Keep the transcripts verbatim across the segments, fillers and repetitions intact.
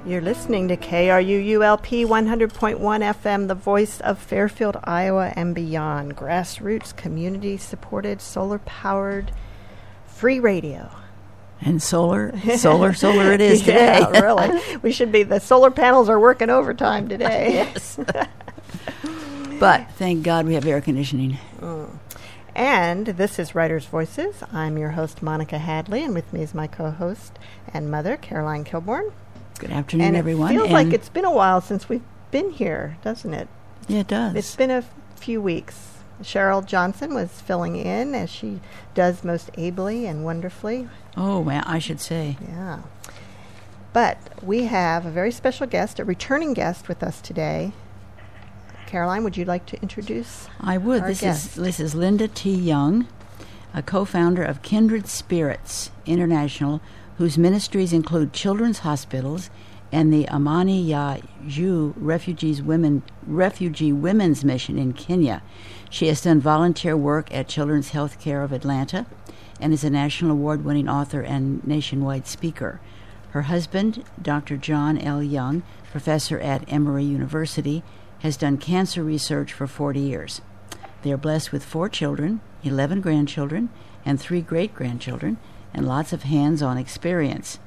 You're listening to K R U U L P one hundred point one F M, the voice of Fairfield, Iowa, and beyond. Grassroots, community-supported, solar-powered, free radio. And solar, solar, solar it is today. Yeah, really. We should be, the solar panels are working overtime today. Yes. But thank God we have air conditioning. Mm. And this is Writers' Voices. I'm your host, Monica Hadley, and with me is my co-host and mother, Caroline Kilborn. Good afternoon, and everyone. It feels and like it's been a while since we've been here, doesn't it? Yeah, it does. It's been a f- few weeks. Cheryl Johnson was filling in, as she does most ably and wonderfully. Oh, well, I should say. Yeah. But we have a very special guest, a returning guest with us today. Caroline, would you like to introduce I would. our This guest? is this is Linda T. Young, a co-founder of Kindred Spirits International, whose ministries include children's hospitals and the Amani Ya Ju Refugees Women Refugee Women's Mission in Kenya. She has done volunteer work at Children's Healthcare of Atlanta and is a national award-winning author and nationwide speaker. Her husband, Doctor John L. Young, professor at Emory University, has done cancer research for forty years. They are blessed with four children, eleven grandchildren, and three great-grandchildren, and lots of hands-on experience.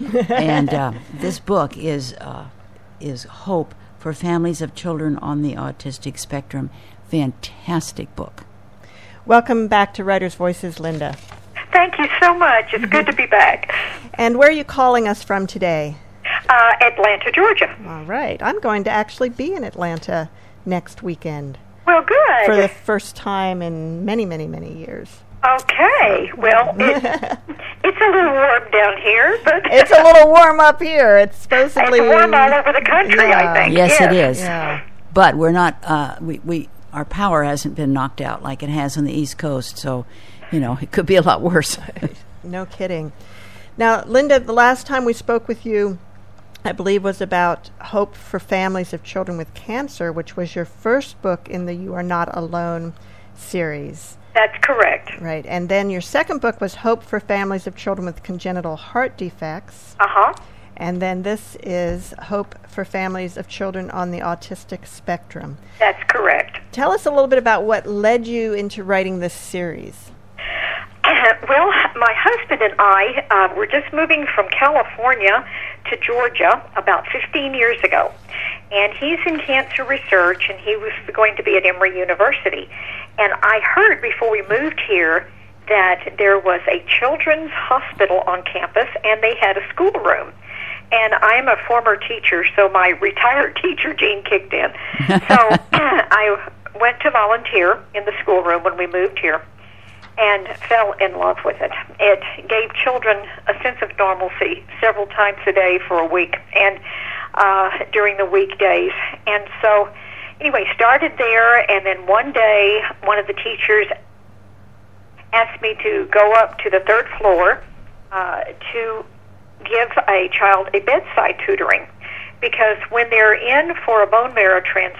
And uh, this book is uh, is hope for families of children on the autistic spectrum. Fantastic book. Welcome back to Writers' Voices, Linda. Thank you so much. It's good to be back. And where are you calling us from today? Uh, Atlanta, Georgia. All right. I'm going to actually be in Atlanta next weekend. Well, good. For the first time in many, many, many years. Okay. Well, it, it's a little warm down here, but it's a little warm up here. It's supposedly it's warm all over the country. Yeah. I think. Yes, yes. it is. Yeah. But we're not. Uh, we we our power hasn't been knocked out like it has on the East Coast. So, you know, it could be a lot worse. No kidding. Now, Linda, the last time we spoke with you, I believe, was about Hope for Families of Children with Cancer, which was your first book in the You Are Not Alone series. That's correct. Right. And then your second book was Hope for Families of Children with Congenital Heart Defects. Uh-huh. And then this is Hope for Families of Children on the Autistic Spectrum. That's correct. Tell us a little bit about what led you into writing this series. Uh, well, my husband and I uh, were just moving from California to Georgia about fifteen years ago. And he's in cancer research, and he was going to be at Emory University. And I heard before we moved here that there was a children's hospital on campus, and they had a schoolroom. And I'm a former teacher, so my retired teacher gene kicked in. So I went to volunteer in the schoolroom when we moved here and fell in love with it. It gave children a sense of normalcy several times a day for a week and uh, during the weekdays. And so, anyway, started there, and then one day one of the teachers asked me to go up to the third floor uh, to give a child a bedside tutoring, because when they're in for a bone marrow transplant,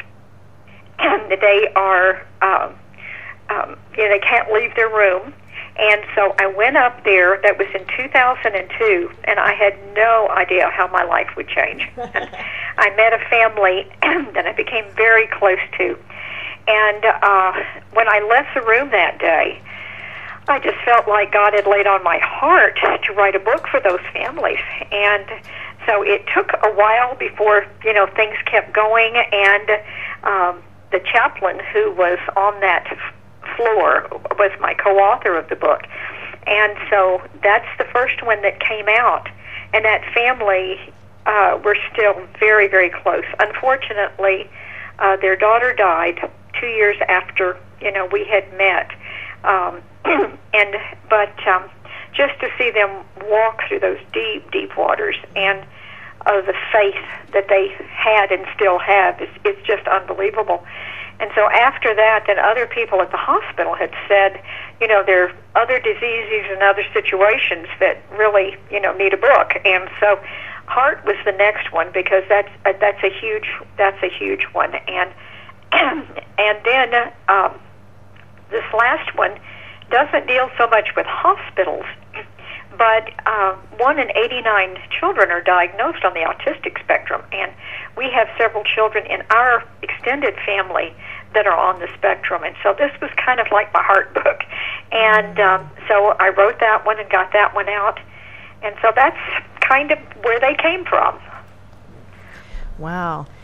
they are, um, um, you know, they can't leave their room. And so I went up there. That was in two thousand two, and I had no idea how my life would change. I met a family that I became very close to. And uh, when I left the room that day, I just felt like God had laid on my heart to write a book for those families. And so it took a while before, you know, things kept going. And um, the chaplain who was on that floor was my co-author of the book. And so that's the first one that came out. And that family, uh, we're still very, very close. Unfortunately, uh, their daughter died two years after, you know, we had met. Um, and but um, just to see them walk through those deep, deep waters, and uh, the faith that they had and still have is, is just unbelievable. And so after that, then other people at the hospital had said, you know, there are other diseases and other situations that really, you know, need a book. And so heart was the next one, because that's uh, that's a huge that's a huge one. And and then um, this last one doesn't deal so much with hospitals, but uh, one in eighty-nine children are diagnosed on the autistic spectrum, and we have several children in our extended family that are on the spectrum. And so this was kind of like my heart book. And um, so I wrote that one and got that one out. And so that's kind of where they came from. Wow.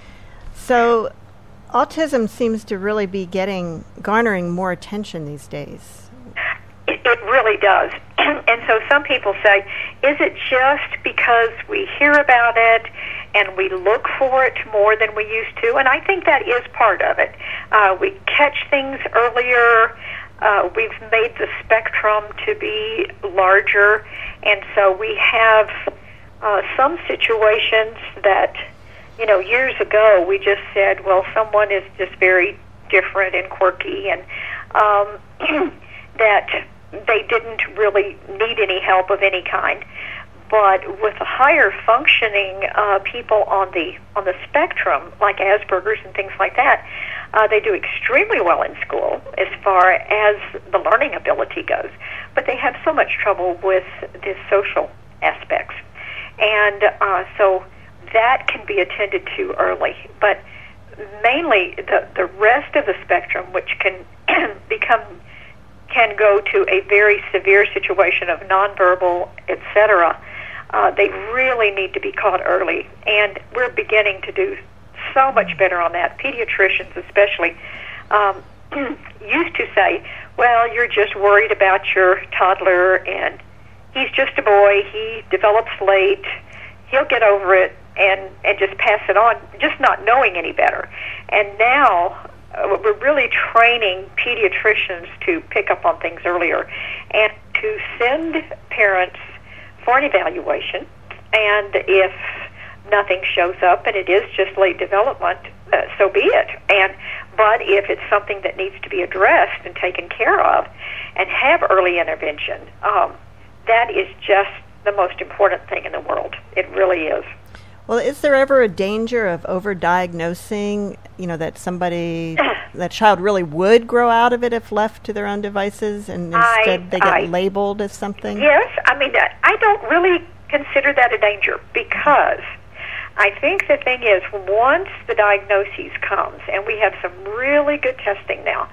So autism seems to really be getting, garnering more attention these days. It, it really does. And so some people say, is it just because we hear about it and we look for it more than we used to? And I think that is part of it. Uh, we catch things earlier. Uh, we've made the spectrum to be larger. And so we have uh, some situations that, you know, years ago we just said, well, someone is just very different and quirky, and um, that they didn't really need any help of any kind. But with the higher functioning uh, people on the on the spectrum, like Asperger's and things like that, uh, they do extremely well in school as far as the learning ability goes. But they have so much trouble with the social aspects. And uh, so that can be attended to early. But mainly the, the rest of the spectrum, which can become can go to a very severe situation of nonverbal, et cetera, uh, they really need to be caught early. And we're beginning to do so much better on that. Pediatricians especially um, used to say, well, you're just worried about your toddler, and he's just a boy, he develops late, he'll get over it, and, and just pass it on, just not knowing any better. And now uh, we're really training pediatricians to pick up on things earlier and to send parents for an evaluation. And if nothing shows up and it is just late development, uh, so be it. And but if it's something that needs to be addressed and taken care of and have early intervention, um, that is just the most important thing in the world. It really is. Well, is there ever a danger of overdiagnosing, you know, that somebody, that child really would grow out of it if left to their own devices, and instead I, they get I, labeled as something? Yes. I mean, I don't really consider that a danger, because I think the thing is, once the diagnosis comes, and we have some really good testing now,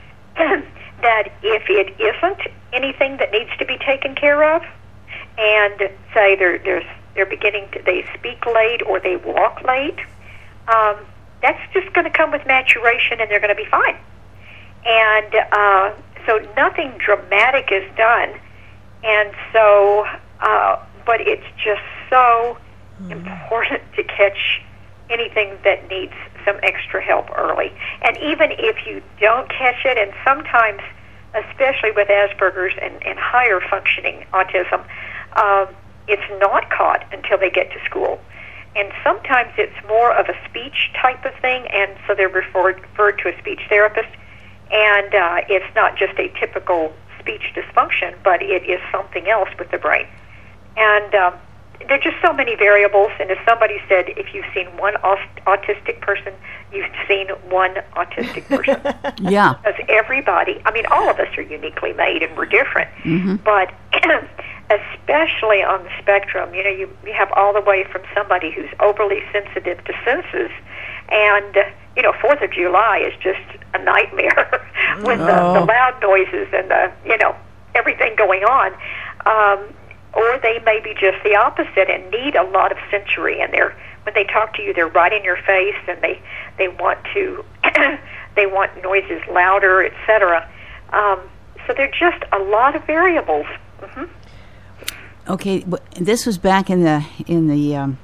that if it isn't anything that needs to be taken care of, and say there, there's they're beginning to, they speak late or they walk late, um, that's just going to come with maturation, and they're going to be fine. And uh, so nothing dramatic is done. And so, uh, but it's just so mm. important to catch anything that needs some extra help early. And even if you don't catch it, and sometimes, especially with Asperger's and, and higher functioning autism, um, it's not caught until they get to school. And sometimes it's more of a speech type of thing, and so they're referred, referred to a speech therapist. And uh, it's not just a typical speech dysfunction, but it is something else with the brain. And um, there are just so many variables, and as somebody said, if you've seen one aut- autistic person, you've seen one autistic person. Yeah. Because everybody, I mean, all of us are uniquely made, and we're different. Mm-hmm. But especially on the spectrum, you know, you, you have all the way from somebody who's overly sensitive to senses, and, uh, you know, Fourth of July is just a nightmare with oh. the, the loud noises and the, you know, everything going on. Um, or they may be just the opposite and need a lot of sensory, and they're, when they talk to you, they're right in your face, and they, they want to, they want noises louder, et cetera. Um, so there are just a lot of variables. Mm-hmm. Okay, this was back in the in the um,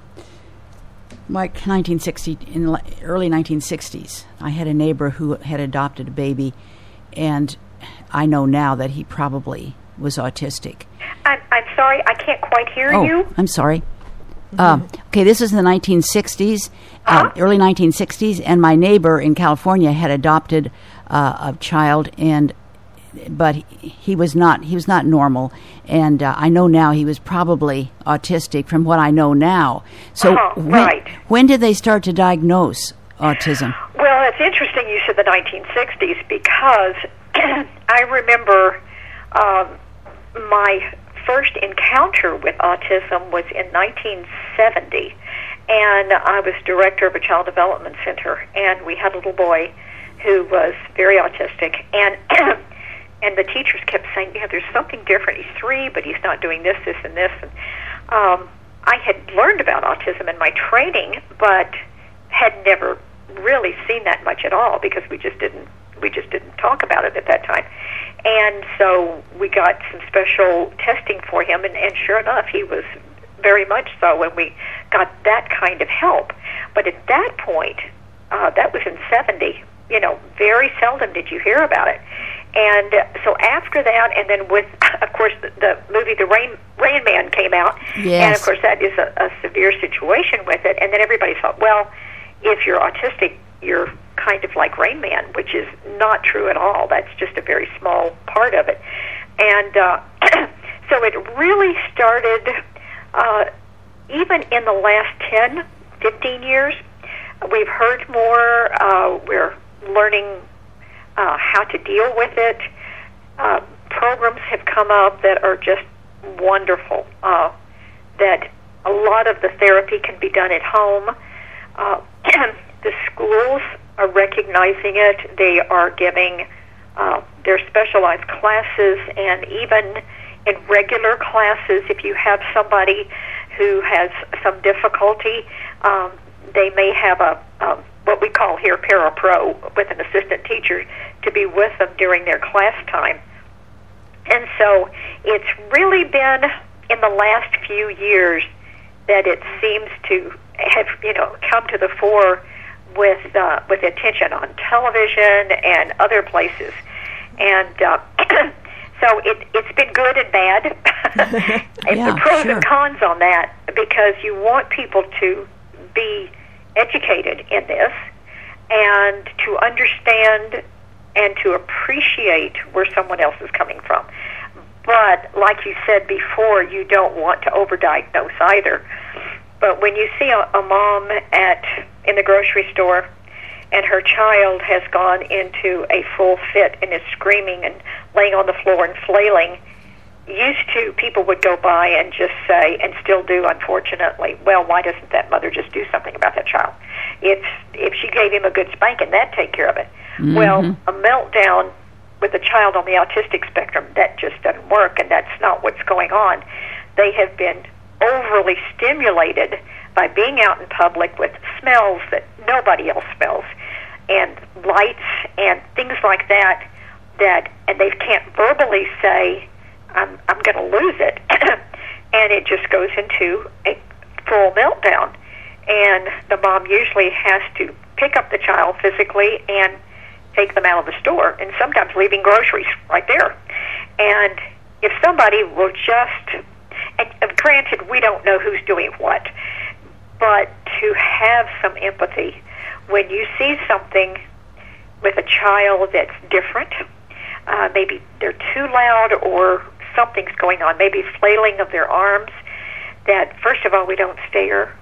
like nineteen sixty, in the early nineteen sixties. I had a neighbor who had adopted a baby, and I know now that he probably was autistic. I'm, I'm sorry, I can't quite hear oh, you. I'm sorry. Mm-hmm. Um, okay, this was in the nineteen sixties, uh-huh. uh, early nineteen sixties, and my neighbor in California had adopted uh, a child, and but he, he was not he was not normal, and uh, I know now he was probably autistic from what I know now. So uh-huh, when, right. when did they start to diagnose autism? Well, it's interesting you said the nineteen sixties, because I remember um, my first encounter with autism was in nineteen seventy, and I was director of a child development center, and we had a little boy who was very autistic, and and the teachers kept saying, yeah, there's something different. He's three, but he's not doing this, this, and this. And um, I had learned about autism in my training, but had never really seen that much at all because we just didn't we just didn't talk about it at that time. And so we got some special testing for him, and, and sure enough, he was very much so when we got that kind of help. But at that point, uh, that was in seventy, you know, very seldom did you hear about it. And uh, so after that, and then with, of course, the, the movie The Rain, Rain Man came out, yes. and of course that is a, a severe situation with it, and then everybody thought, well, if you're autistic, you're kind of like Rain Man, which is not true at all. That's just a very small part of it. And uh, so it really started, uh, even in the last ten, fifteen years, we've heard more, uh, we're learning uh, how to deal with it. Uh, programs have come up that are just wonderful, uh, that a lot of the therapy can be done at home. Uh, the schools are recognizing it. They are giving uh, their specialized classes, and even in regular classes, if you have somebody who has some difficulty, um, they may have a um, what we call here para-pro with an assistant teacher to be with them during their class time. And so it's really been in the last few years that it seems to have, you know, come to the fore with uh, with attention on television and other places. And uh, so it, it's been good and bad. It's Yeah, the pros sure. and cons on that, because you want people to be educated in this and to understand and to appreciate where someone else is coming from. But like you said before, you don't want to overdiagnose either. But when you see a, a mom at in the grocery store and her child has gone into a full fit and is screaming and laying on the floor and flailing, used to people would go by and just say, and still do, unfortunately, well, why doesn't that mother just do something about that child? It's if she gave him a good spanking, that'd take care of it. Mm-hmm. Well, a meltdown with a child on the autistic spectrum, that just doesn't work, and that's not what's going on. They have been overly stimulated by being out in public with smells that nobody else smells, and lights and things like that, that and they can't verbally say, I'm, I'm going to lose it, and it just goes into a full meltdown. And the mom usually has to pick up the child physically and take them out of the store, and sometimes leaving groceries right there. And if somebody will just, and, and granted, we don't know who's doing what, but to have some empathy when you see something with a child that's different, uh, maybe they're too loud or something's going on, maybe flailing of their arms, that first of all, we don't stare,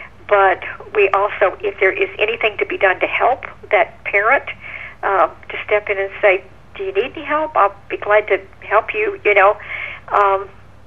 but we also, if there is anything to be done to help that parent, um, to step in and say, do you need any help? I'll be glad to help you, you know. Um,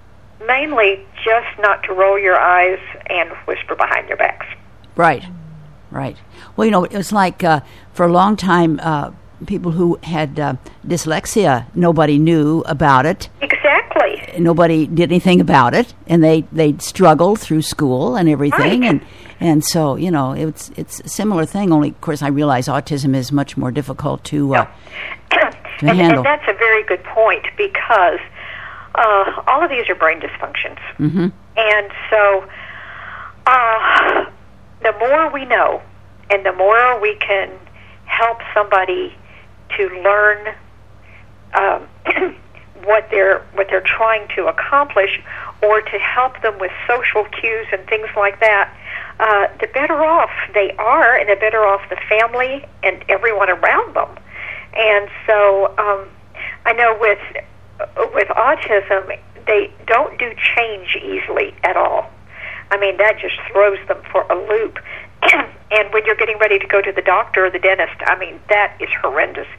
mainly just not to roll your eyes and whisper behind their backs. Right, right. Well, you know, it was like uh, for a long time, uh, people who had uh, dyslexia, nobody knew about it. Exactly. Nobody did anything about it, and they they struggled through school and everything, Right. and and so you know it's it's a similar thing. Only, of course, I realize autism is much more difficult to uh, to and, handle. and that's a very good point, because uh, all of these are brain dysfunctions, Mm-hmm. and so uh, the more we know, and the more we can help somebody to learn um, what they're what they're trying to accomplish, or to help them with social cues and things like that, uh, the better off they are, and the better off the family and everyone around them. And so um, I know with with autism, they don't do change easily at all. I mean, that just throws them for a loop. And when you're getting ready to go to the doctor or the dentist, I mean, that is horrendous.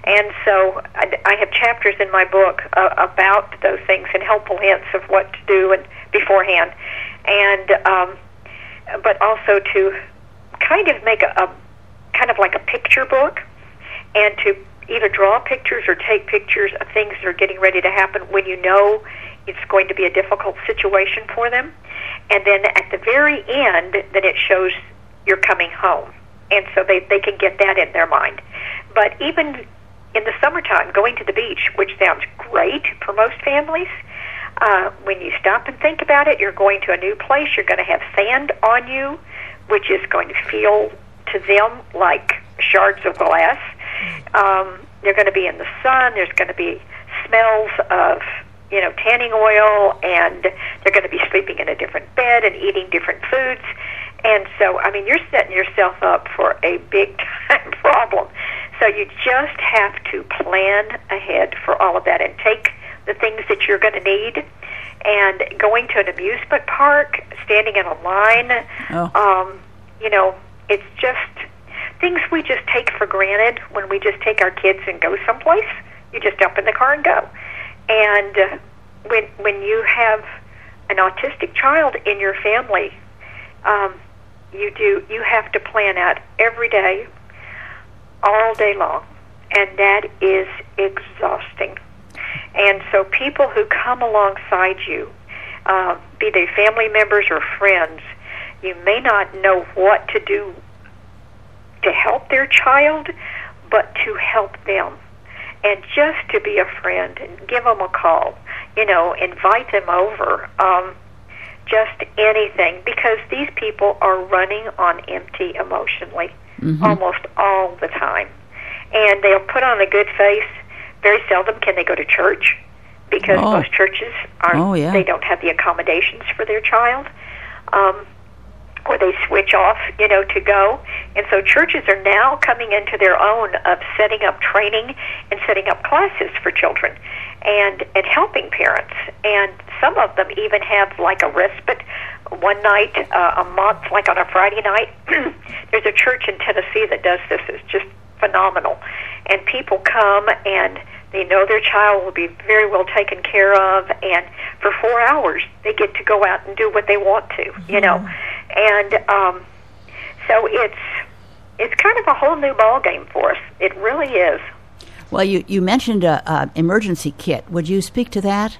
And so I, I have chapters in my book uh, about those things and helpful hints of what to do and beforehand, and um, but also to kind of make a, a kind of like a picture book, and to either draw pictures or take pictures of things that are getting ready to happen when you know it's going to be a difficult situation for them. And then at the very end, then it shows you're coming home. And so they, they can get that in their mind. But even in the summertime, going to the beach, which sounds great for most families, uh, when you stop and think about it, you're going to a new place, you're going to have sand on you, which is going to feel to them like shards of glass. Um, they're going to be in the sun. There's going to be smells of, you know, tanning oil, and they're going to be sleeping in a different bed and eating different foods. And so, I mean, you're setting yourself up for a big-time problem. So you just have to plan ahead for all of that and take the things that you're going to need. And going to an amusement park, standing in a line, oh. um, you know, it's just things we just take for granted when we just take our kids and go someplace. You just jump in the car and go. And uh, when when you have an autistic child in your family, um, you do you have to plan out every day, all day long, and that is exhausting. And so people who come alongside you, uh, be they family members or friends, you may not know what to do to help their child, but to help them. And just to be a friend and give them a call, you know, invite them over, um, just anything, because these people are running on empty emotionally mm-hmm. almost all the time. And they'll put on a good face. Very seldom can they go to church because oh. most churches aren't, oh, yeah. they don't have the accommodations for their child. Um, or they switch off, you know, to go. And so churches are now coming into their own of setting up training and setting up classes for children and, and helping parents. And some of them even have like a respite one night uh, a month, like on a Friday night. There's a church in Tennessee that does this. It's just phenomenal. And people come and they know their child will be very well taken care of, and for four hours they get to go out and do what they want to, mm-hmm. you know. And um, so it's it's kind of a whole new ball game for us. It really is. Well, you, you mentioned a, a emergency kit. Would you speak to that?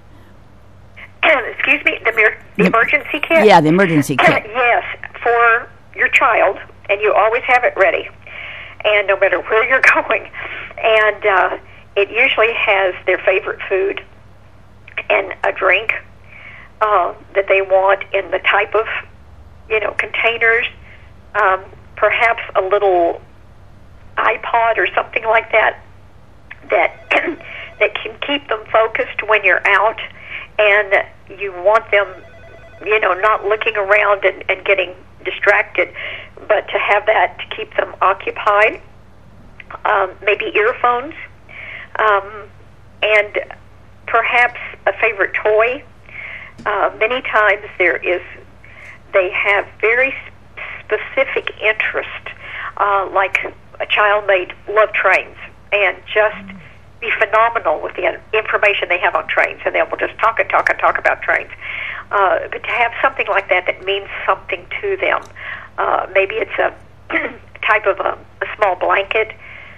Excuse me, the, mer- the emergency kit? Yeah, the emergency kit. Yes, for your child, and you always have it ready, and no matter where you're going. And uh, it usually has their favorite food and a drink uh, that they want in the type of, you know, containers, um, perhaps a little iPod or something like that that that can keep them focused when you're out, and you want them, you know, not looking around and, and getting distracted, but to have that to keep them occupied. Um, maybe earphones, um, and perhaps a favorite toy. Uh, many times there is, they have very specific interest, uh, like a child may love trains and just be phenomenal with the information they have on trains, and they will just talk and talk and talk about trains. Uh, but to have something like that that means something to them, uh, maybe it's a type of a, a small blanket.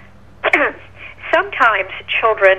Sometimes children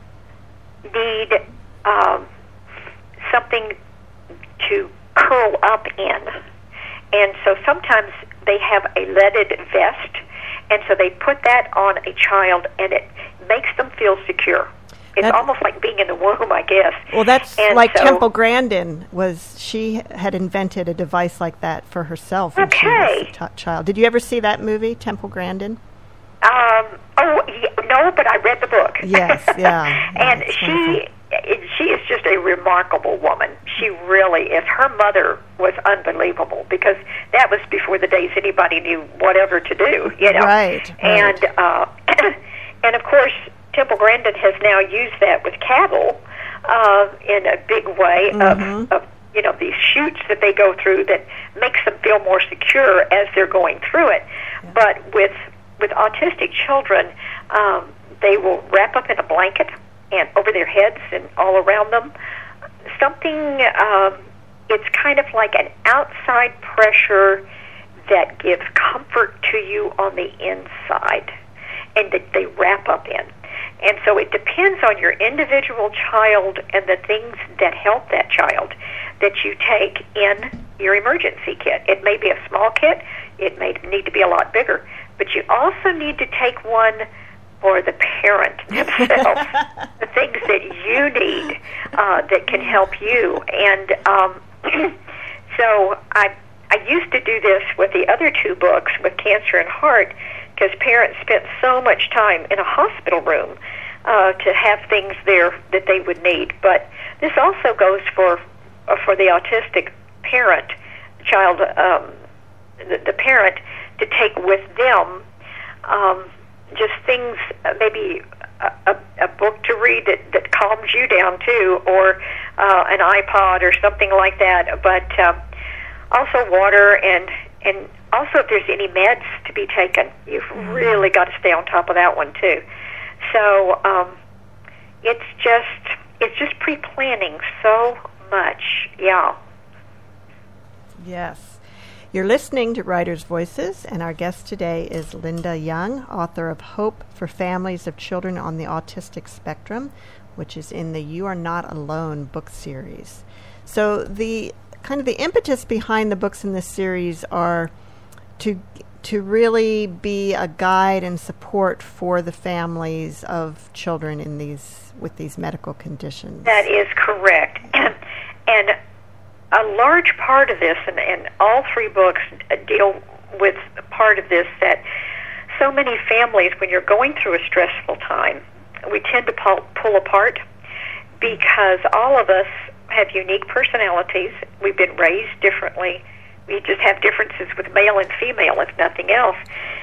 need um, something to curl up in, and so sometimes they have a leaded vest, and so they put that on a child, and it makes them feel secure. It's that, almost like being in the womb, I guess. Well, that's and like so, Temple Grandin was. She had invented a device like that for herself when okay. she was a t- child. Did you ever see that movie, Temple Grandin? Um, oh, yeah, no, but I read the book. Yes, yeah. And she it, she is just a remarkable woman. She really is. Her mother was unbelievable, because that was before the days anybody knew whatever to do, you know. Right, right. And, uh, and of course, Temple Grandin has now used that with cattle uh, in a big way mm-hmm. of, of, you know, these chutes that they go through that makes them feel more secure as they're going through it. Yeah. But with with autistic children, um, they will wrap up in a blanket and over their heads and all around them. Something, um, it's kind of like an outside pressure that gives comfort to you on the inside, and that they wrap up in. And so it depends on your individual child and the things that help that child that you take in your emergency kit. It may be a small kit. It may need to be a lot bigger. But you also need to take one for the parent themselves, the things that you need uh, that can help you. And um, so I, I used to do this with the other two books, with Cancer and Heart, because parents spent so much time in a hospital room uh, to have things there that they would need. But this also goes for uh, for the autistic parent, child, um, the, the parent, to take with them um, just things, uh, maybe a, a, a book to read that, that calms you down too, or uh, an iPod or something like that. But um, also water, and and also if there's any meds to be taken, you've mm-hmm. really got to stay on top of that one too. So um, it's just it's just pre-planning so much, yeah. Yes. You're listening to Writers' Voices, and our guest today is Linda Young, author of Hope for Families of Children on the Autistic Spectrum, which is in the You Are Not Alone book series. So the kind of the impetus behind the books in this series are to to really be a guide and support for the families of children in these with these medical conditions. That is correct. And, and a large part of this, and, and all three books deal with a part of this, that so many families, when you're going through a stressful time, we tend to pull, pull apart because all of us have unique personalities. We've been raised differently. We just have differences with male and female, if nothing else.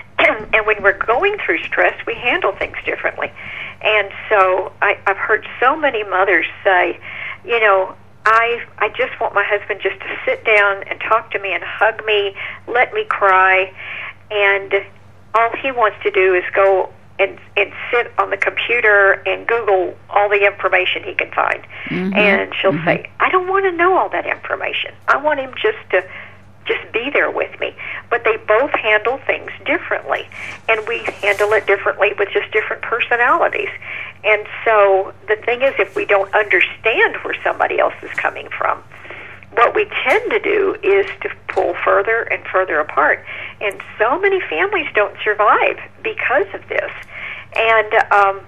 And when we're going through stress, we handle things differently. And so I, I've heard so many mothers say, you know, I I just want my husband just to sit down and talk to me and hug me, let me cry, and all he wants to do is go and, and sit on the computer and Google all the information he can find. Mm-hmm. And she'll mm-hmm. say, I don't want to know all that information. I want him just to just be there with me. But they both handle things differently, and we handle it differently with just different personalities. And so the thing is, if we don't understand where somebody else is coming from, what we tend to do is to pull further and further apart. And so many families don't survive because of this. And um,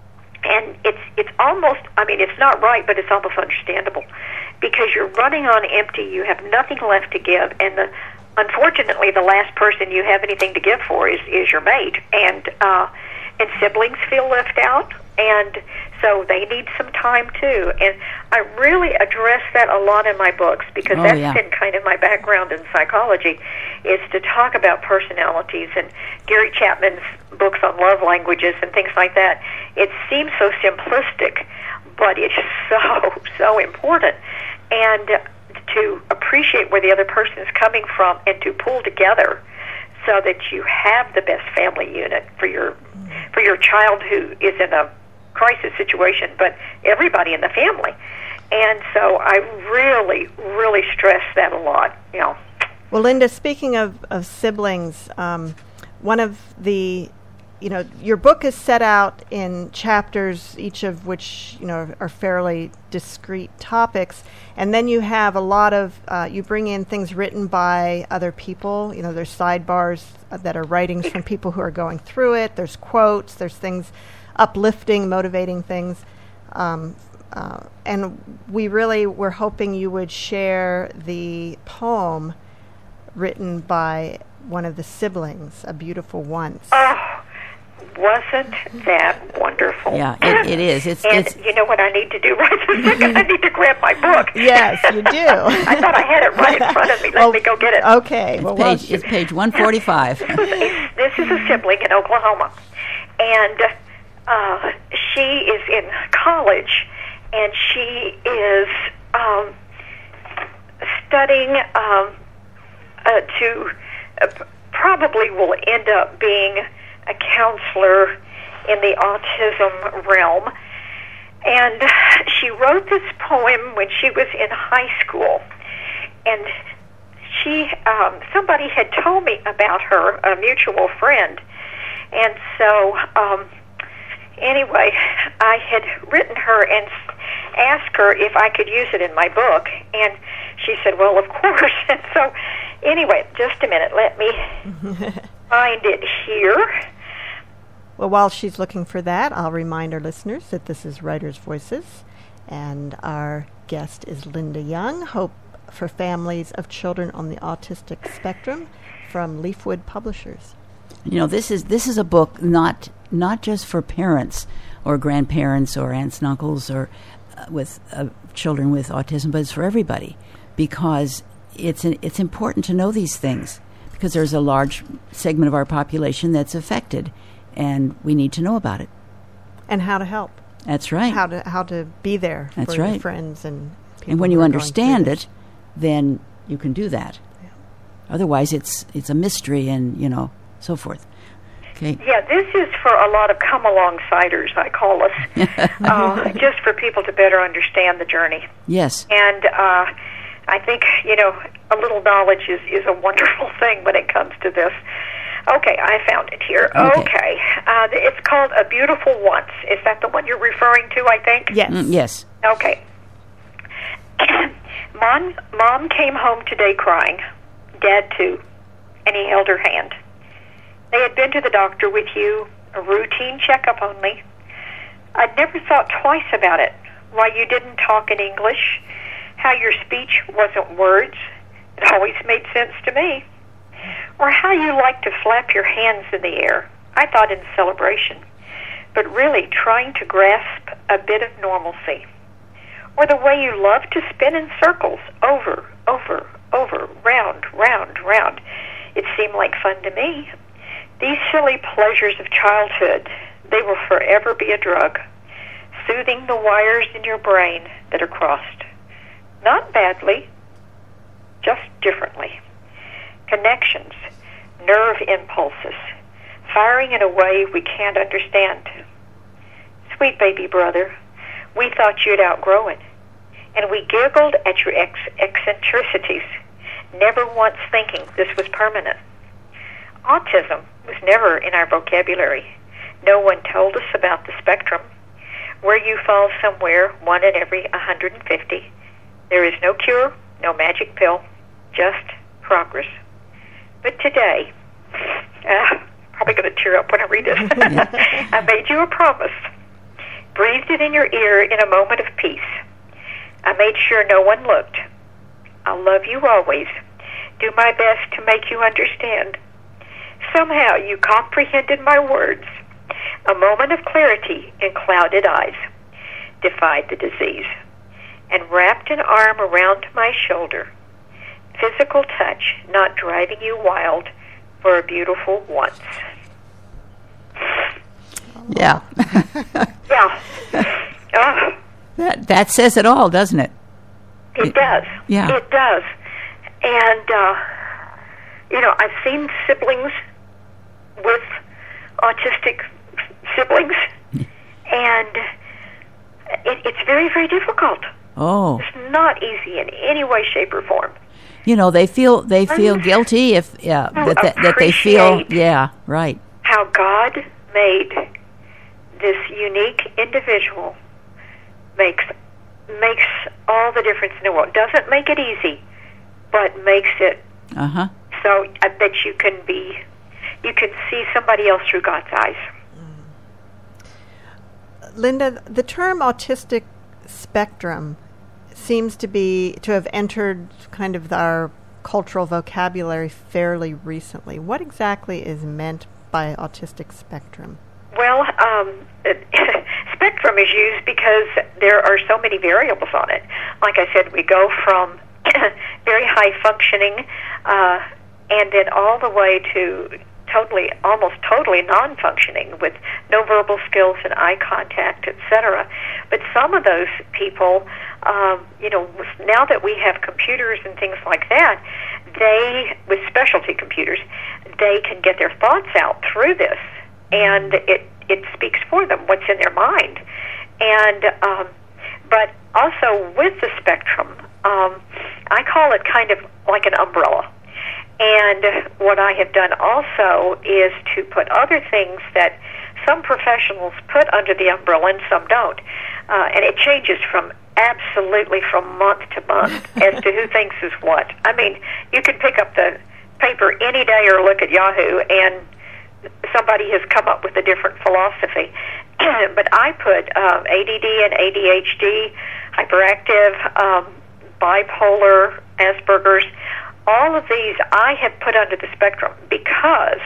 and it's it's almost, I mean, it's not right, but it's almost understandable, because you're running on empty. You have nothing left to give, and the unfortunately, the last person you have anything to give for is, is your mate. And uh, and siblings feel left out, and so they need some time too. And I really address that a lot in my books, because oh, that's yeah. been kind of my background in psychology, is to talk about personalities. And Gary Chapman's books on love languages and things like that, it seems so simplistic, but it's so, so important. And to appreciate where the other person is coming from, and to pull together so that you have the best family unit for your for your child who is in a crisis situation, but everybody in the family. And so I really, really stress that a lot, you know. Well, Linda, speaking of, of siblings, um, one of the, you know, your book is set out in chapters, each of which, you know, are fairly discrete topics. And then you have a lot of, uh, you bring in things written by other people. You know, there's sidebars that are writings from people who are going through it. There's quotes. There's things, uplifting, motivating things. Um, uh, and we really were hoping you would share the poem written by one of the siblings, A Beautiful Once. Oh, wasn't that wonderful? Yeah, it, it is. It's, and it's you know what I need to do right this second? I need to grab my book. Yes, you do. I thought I had it right in front of me. Let well, me go get it. Okay. It's, well, page, well, it's page one forty-five. This is a sibling in Oklahoma, and uh, she is in college, and she is um, studying um, uh, to uh, probably will end up being a counselor in the autism realm. And she wrote this poem when she was in high school. And she, um, somebody had told me about her, a mutual friend. And so, um, anyway, I had written her and asked her if I could use it in my book. And she said, well, of course. And so, anyway, just a minute. Let me find it here. Well, while she's looking for that, I'll remind our listeners that this is Writers' Voices, and our guest is Linda Young, Hope for Families of Children on the Autistic Spectrum, from Leafwood Publishers. You know, this is this is a book not not just for parents or grandparents or aunts and uncles or uh, with uh, children with autism, but it's for everybody, because it's an, it's important to know these things, because there's a large segment of our population that's affected. And we need to know about it. And how to help. That's right. How to how to be there That's for right. your friends and people. And when who you are understand going through it, then you can do that. Yeah. Otherwise, it's it's a mystery and, you know, so forth. Okay. Yeah, this is for a lot of come-along-siders, I call us, uh, just for people to better understand the journey. Yes. And uh, I think, you know, a little knowledge is, is a wonderful thing when it comes to this. Okay, I found it here. Okay. Okay. Uh, it's called A Beautiful Once. Is that the one you're referring to, I think? Yes. Mm, yes. Okay. Mom, Mom came home today crying. Dad, too. And he held her hand. They had been to the doctor with you, a routine checkup only. I'd never thought twice about it. Why you didn't talk in English, how your speech wasn't words. It always made sense to me. Or how you like to flap your hands in the air. I thought in celebration, but really trying to grasp a bit of normalcy. Or the way you love to spin in circles, over, over, over, round, round, round. It seemed like fun to me. These silly pleasures of childhood, they will forever be a drug, soothing the wires in your brain that are crossed. Not badly, just differently. Connections, nerve impulses, firing in a way we can't understand. Sweet baby brother, we thought you'd outgrow it, and we giggled at your ex- eccentricities, never once thinking this was permanent. Autism was never in our vocabulary. No one told us about the spectrum, where you fall somewhere, one in every one hundred fifty. There is no cure, no magic pill, just progress. But today, uh, probably going to tear up when I read this. I made you a promise, breathed it in your ear in a moment of peace. I made sure no one looked. I'll love you always, do my best to make you understand. Somehow you comprehended my words. A moment of clarity in clouded eyes defied the disease, and wrapped an arm around my shoulder. Physical touch, not driving you wild, for a beautiful once. Yeah. Yeah. Oh, That that says it all, doesn't it? it does. Yeah. It does. And, uh, you know, I've seen siblings with autistic siblings, and it, it's very, very difficult. Oh. It's not easy in any way, shape, or form. You know, they feel they feel guilty if yeah that that, that they feel yeah, right. How God made this unique individual makes makes all the difference in the world. Doesn't make it easy, but makes it Uh-huh. so uh, that you can be you can see somebody else through God's eyes. Linda, the term autistic spectrum seems to be to have entered kind of our cultural vocabulary fairly recently. What exactly is meant by autistic spectrum? Well, um, it, spectrum is used because there are so many variables on it. Like I said, we go from very high functioning uh, and then all the way to totally, almost totally non-functioning with no verbal skills and eye contact, et cetera. But some of those people, um, you know, now that we have computers and things like that, they, with specialty computers, they can get their thoughts out through this. And it it speaks for them, what's in their mind. And um, but also with the spectrum, um, I call it kind of like an umbrella. And what I have done also is to put other things that some professionals put under the umbrella and some don't. Uh, and it changes from absolutely from month to month as to who thinks is what. I mean, you could pick up the paper any day or look at Yahoo, and somebody has come up with a different philosophy. But I put um, A D D and A D H D, hyperactive, um, bipolar, Asperger's, all of these I have put under the spectrum because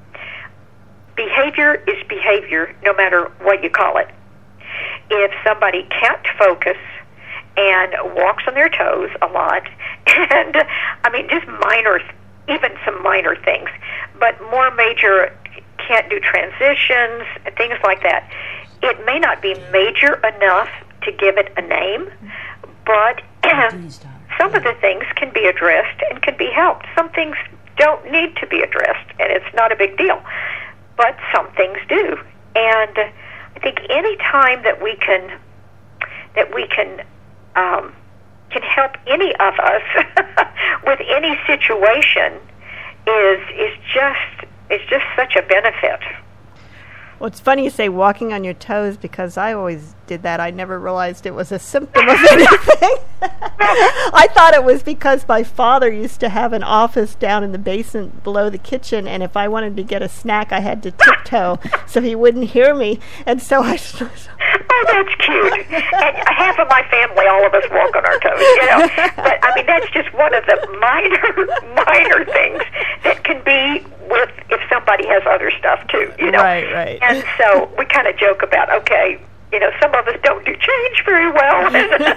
behavior is behavior no matter what you call it. If somebody can't focus and walks on their toes a lot, and I mean just minor, even some minor things, but more major, can't do transitions, things like that. It may not be major enough to give it a name, but some of the things can be addressed and can be helped. Some things don't need to be addressed, and it's not a big deal, but some things do. And I think any time that we can that we can um, can help any of us with any situation is is just is just such a benefit. Well, it's funny you say walking on your toes because I always did that. I never realized it was a symptom of anything. I thought it was because my father used to have an office down in the basement below the kitchen, and if I wanted to get a snack, I had to tiptoe so he wouldn't hear me. And so I... Oh, that's cute. And half of my family, all of us walk on our toes, you know. But, I mean, that's just one of the minor, minor things that can be with if somebody has other stuff, too, you know. Right, right. And so we kind of joke about, okay, you know, some of us don't do change very well.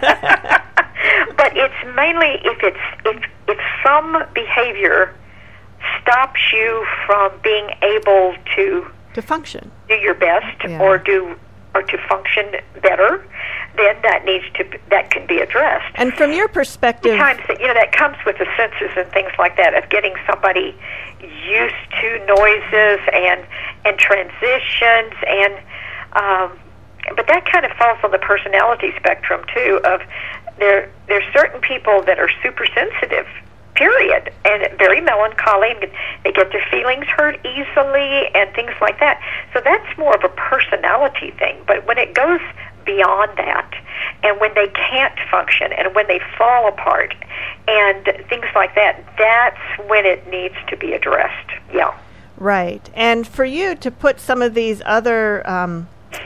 But it's mainly if it's if if some behavior stops you from being able to to function, do your best, yeah. or do or to function better, then that needs to that can be addressed. And from your perspective, sometimes you know that comes with the senses and things like that of getting somebody used to noises and and transitions and. Um, But that kind of falls on the personality spectrum, too, of there there's certain people that are super sensitive, period, and very melancholy, and they get their feelings hurt easily and things like that. So that's more of a personality thing. But when it goes beyond that, and when they can't function, and when they fall apart, and things like that, that's when it needs to be addressed, yeah. Right. And for you to put some of these other... Um,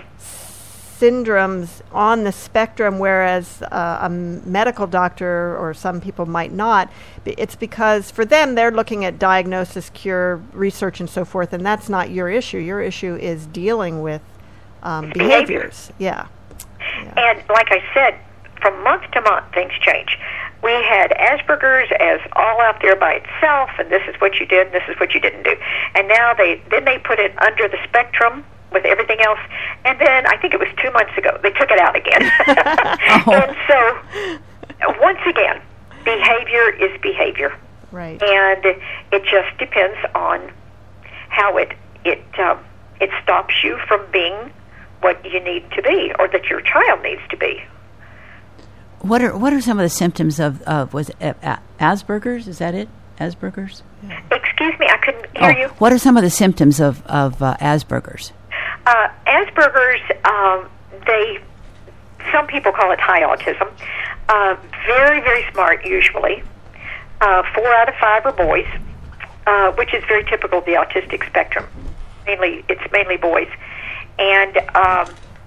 syndromes on the spectrum, whereas uh, a medical doctor or some people might not, it's because for them they're looking at diagnosis, cure, research, and so forth, and that's not your issue. Your issue is dealing with um, behaviors. Yeah. yeah. And like I said, from month to month, things change. We had Asperger's as all out there by itself, and this is what you did, and this is what you didn't do. And now they then they put it under the spectrum with everything else, and then I think it was two months ago they took it out again. oh. And so once again, behavior is behavior, right? And it just depends on how it it um, it stops you from being what you need to be, or that your child needs to be. What are what are some of the symptoms of of was it Asperger's? Is that it? Asperger's? Yeah. Excuse me, I couldn't hear oh, you. What are some of the symptoms of of uh, Asperger's? Uh, Asperger's, um, they, some people call it high autism. Uh, very, very smart, usually. Uh, four out of five are boys, uh, which is very typical of the autistic spectrum. Mainly, it's mainly boys. And um,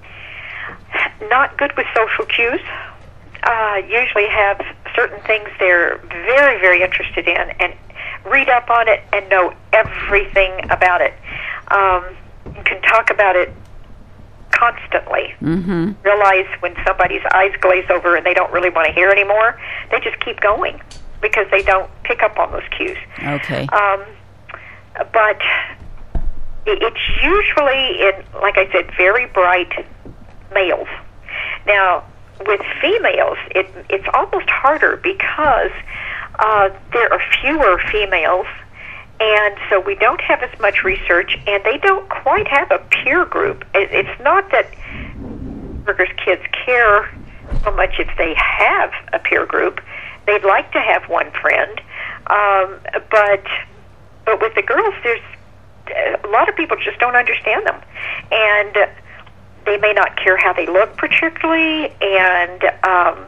not good with social cues. Uh, usually have certain things they're very, very interested in and read up on it and know everything about it. Um, can talk about it constantly. Mm-hmm. Realize when somebody's eyes glaze over and they don't really want to hear anymore, they just keep going because they don't pick up on those cues. Okay. Um, but it's usually in, like I said, very bright males. Now, with females, it, it's almost harder because uh, there are fewer females, And so we don't have as much research, and they don't quite have a peer group. It, it's not that Asperger's kids care so much if they have a peer group. They'd like to have one friend, um, but but with the girls, there's a lot of people just don't understand them, and they may not care how they look particularly, and um,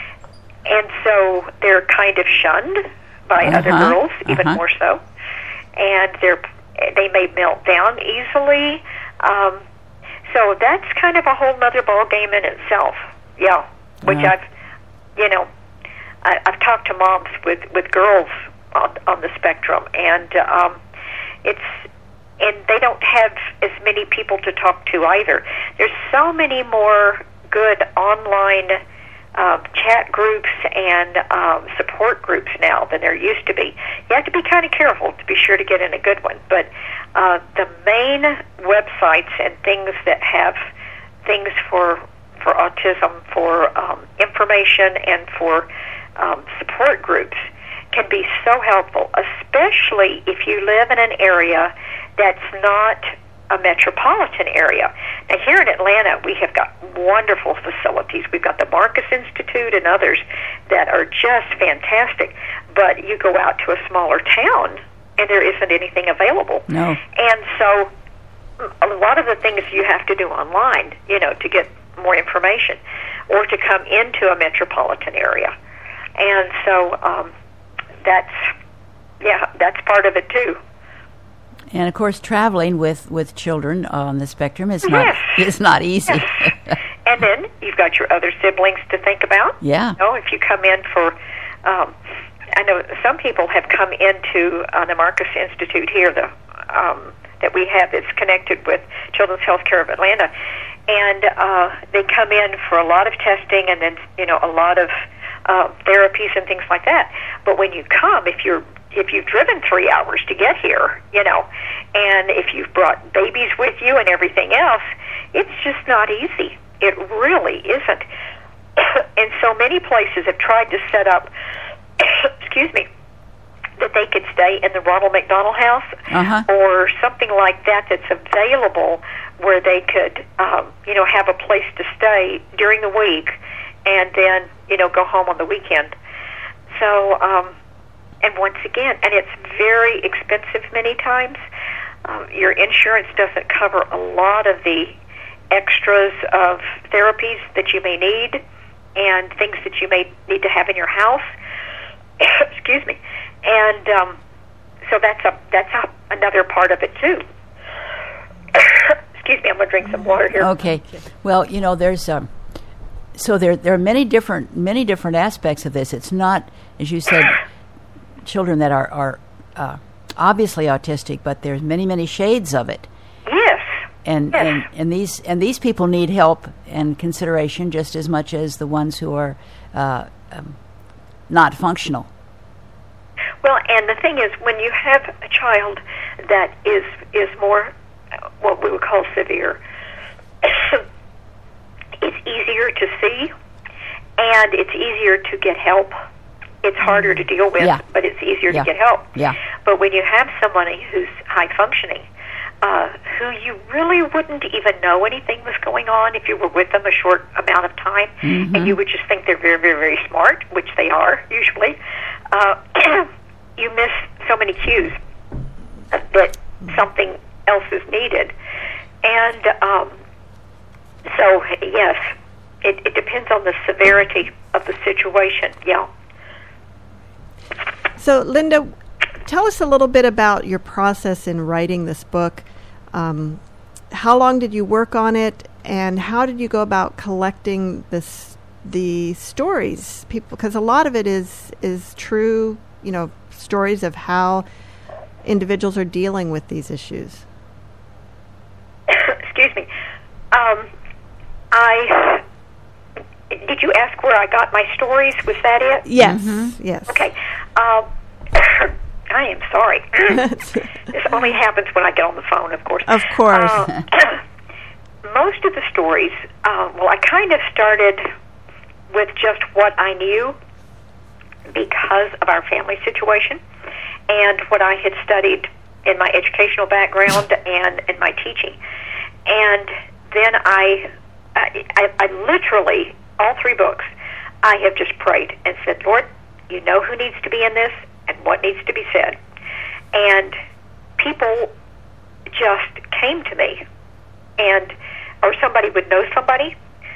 and so they're kind of shunned by uh-huh. other girls, even uh-huh. more so, and they're they may melt down easily. Um, so that's kind of a whole other ball game in itself. Yeah, which Uh-huh. I've you know I, I've talked to moms with with girls on, on the spectrum, and um, it's. And they don't have as many people to talk to either. There's so many more good online um, chat groups and um, support groups now than there used to be. You have to be kind of careful to be sure to get in a good one. But uh, the main websites and things that have things for for autism, for um, information, and for um, support groups can be so helpful, especially if you live in an area that's not a metropolitan area. Now, here in Atlanta, we have got wonderful facilities. We've got the Marcus Institute and others that are just fantastic. But you go out to a smaller town, and there isn't anything available. No. And so a lot of the things you have to do online, you know, to get more information, or to come into a metropolitan area. And so um, that's, yeah, that's part of it, too. And of course, traveling with, with children on the spectrum is not Yes. is not easy. Yes. And then you've got your other siblings to think about. Yeah. You know, if you come in for, um, I know some people have come into uh, the Marcus Institute here, the um, that we have that's connected with Children's Healthcare of Atlanta, and uh, they come in for a lot of testing and then you know a lot of uh, therapies and things like that. But when you come, if you're if you've driven three hours to get here, you know, and if you've brought babies with you and everything else, it's just not easy. It really isn't. And so many places have tried to set up, excuse me, that they could stay in the Ronald McDonald House Uh-huh. or something like that that's available where they could, um, you know, have a place to stay during the week and then, you know, go home on the weekend. So, um, and once again, and it's very expensive many times. Um, your insurance doesn't cover a lot of the extras of therapies that you may need and things that you may need to have in your house. Excuse me. And um, so that's a that's a, another part of it too. Excuse me, I'm going to drink some water here. Okay. Well, you know, there's um, so there there are many different many different aspects of this. It's not, as you said, children that are are uh, obviously autistic, but there's many many shades of it. Yes. And, yes. and and these and these people need help and consideration just as much as the ones who are uh, um, not functional. Well, and the thing is, when you have a child that is is more what we would call severe, it's easier to see, and it's easier to get help. It's harder to deal with, Yeah. but it's easier Yeah. to get help. Yeah. But when you have somebody who's high functioning, uh, who you really wouldn't even know anything was going on if you were with them a short amount of time, Mhm. and you would just think they're very, very, very smart, which they are usually, uh, you miss so many cues that something else is needed. And um, so, yes, it, it depends on the severity of the situation, yeah. So, Linda, tell us a little bit about your process in writing this book. Um, how long did you work on it, and how did you go about collecting this, the stories? People, because a lot of it is is true, you know, stories of how individuals are dealing with these issues. Excuse me. Um, I did you ask where I got my stories? Was that it? Yes, Mm-hmm. yes. Okay. Um, I am sorry. This only happens when I get on the phone, of course. Of course. Uh, most of the stories, uh, well, I kind of started with just what I knew because of our family situation. and what I had studied in my educational background and in my teaching. And then I, I, I, I literally, all three books, I have just prayed and said, Lord, you know who needs to be in this and what needs to be said. And people just came to me, and or somebody would know somebody.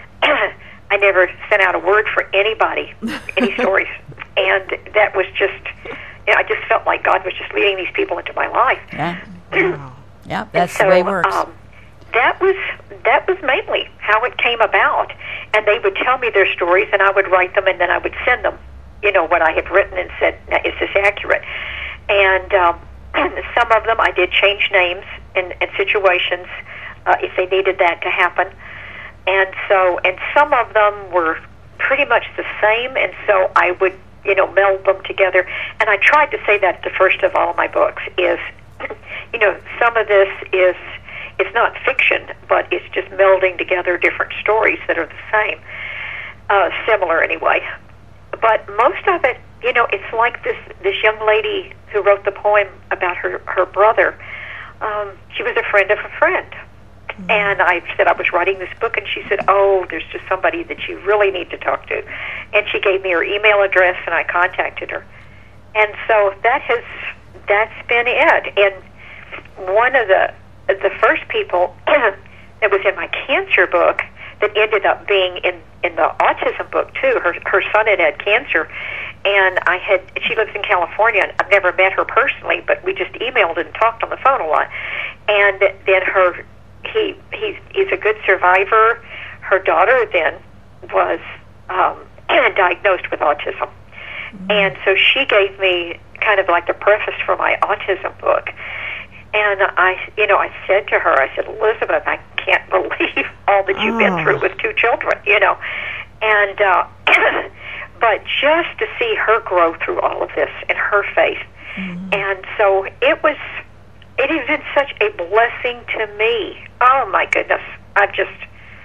I never sent out a word for anybody, any stories. And that was just, you know, I just felt like God was just leading these people into my life. Yeah, wow. Yeah, that's so, the way it works. Um, that was that was mainly how it came about. And they would tell me their stories, and I would write them, and then I would send them, you know, what I had written and said, now, is this accurate? And um, some of them I did change names in, in situations uh, if they needed that to happen. And so, and some of them were pretty much the same, and so I would, you know, meld them together. And I tried to say that at the first of all my books is, you know, some of this is, it's not fiction, but it's just melding together different stories that are the same, uh, similar anyway. But most of it, you know, it's like this, this young lady who wrote the poem about her, her brother. Um, she was a friend of a friend. Mm-hmm. And I said I was writing this book, and she said, oh, there's just somebody that you really need to talk to. And she gave me her email address, and I contacted her. And so that has, that's been it. And one of the, the first people that was in my cancer book that ended up being in, in the autism book, too. Her, her son had had cancer, and I had, she lives in California, and I've never met her personally, but we just emailed and talked on the phone a lot. And then her, he, he's, he's a good survivor. Her daughter then was um, diagnosed with autism. Mm-hmm. And so she gave me kind of like the preface for my autism book. And I, you know, I said to her, I said, Elizabeth, I can't believe all that you've oh. been through with two children, you know. And, uh, but just to see her grow through all of this in her faith. Mm-hmm. And so it was, it has been such a blessing to me. Oh, my goodness. I've just,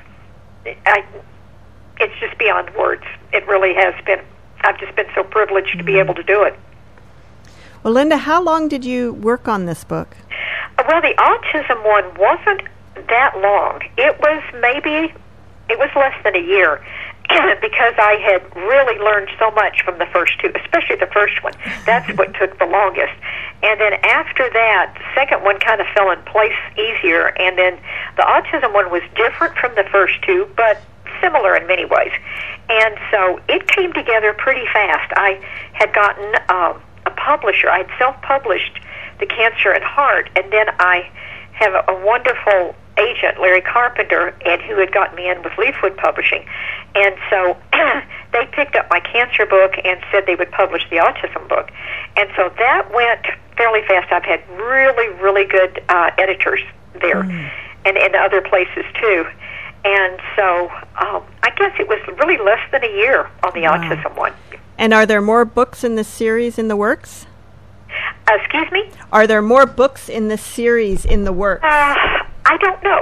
I, it's just beyond words. It really has been. I've just been so privileged mm-hmm. to be able to do it. Well, Linda, how long did you work on this book? Well, the autism one wasn't that long. It was maybe, it was less than a year because I had really learned so much from the first two, especially the first one. That's what took the longest. And then after that, the second one kind of fell in place easier, and then the autism one was different from the first two, but similar in many ways. And so it came together pretty fast. I had gotten um, a publisher. I had self-published The Cancer at Heart, and then I have a, a wonderful agent, Larry Carpenter, and who had gotten me in with Leafwood Publishing. And so they picked up my cancer book and said they would publish the autism book. And so that went fairly fast. I've had really, really good uh, editors there mm. and in other places too. And so um, I guess it was really less than a year on the wow. autism one. And are there more books in this series in the works? Uh, excuse me? Are there more books in this series in the works? Uh, I don't know.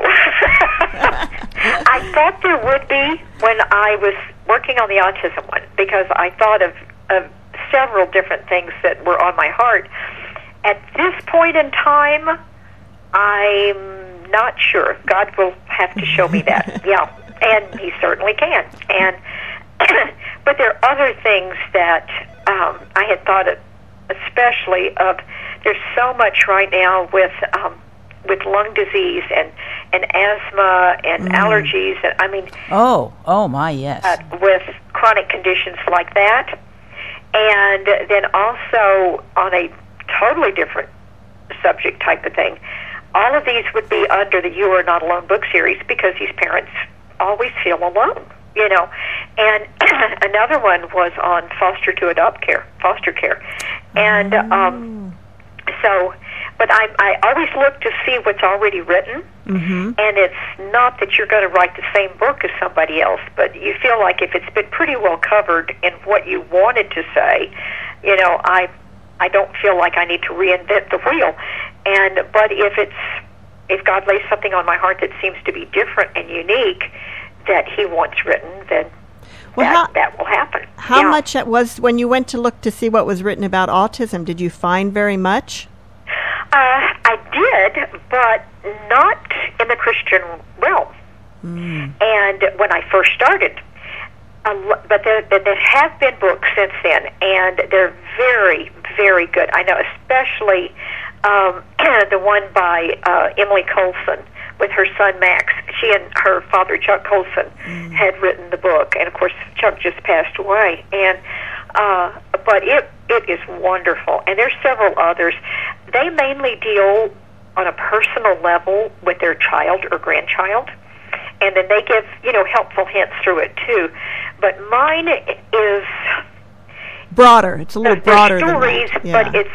I thought there would be when I was working on the autism one, because I thought of, of several different things that were on my heart. At this point in time, I'm not sure. God will have to show me that. Yeah, and He certainly can. And but there are other things that um, I had thought of, especially of. There's so much right now with um, with lung disease and, and asthma and mm. allergies. And I mean, oh, oh my, yes, uh, with chronic conditions like that, and then also on a totally different subject type of thing. All of these would be under the You Are Not Alone book series because these parents always feel alone, you know. And another one was on foster to adopt care, foster care. And um, so, but I, I always look to see what's already written. Mm-hmm. And it's not that you're going to write the same book as somebody else, but you feel like if it's been pretty well covered in what you wanted to say, you know, I I don't feel like I need to reinvent the wheel. And but if it's if God lays something on my heart that seems to be different and unique that He wants written, then well, that, how, that will happen. How yeah. much it was, when you went to look to see what was written about autism, did you find very much? Uh, I did, but not in the Christian realm. Mm. And when I first started, a lo- but there, there have been books since then, and they're very, very good. I know especially um, the one by uh, Emily Colson with her son Max. She and her father Chuck Colson mm. had written the book, and of course Chuck just passed away. And uh, but it it is wonderful, and there's several others. They mainly deal on a personal level with their child or grandchild, and then they give, you know, helpful hints through it too. But mine is broader. It's a little broader stories, than that. Yeah. But it's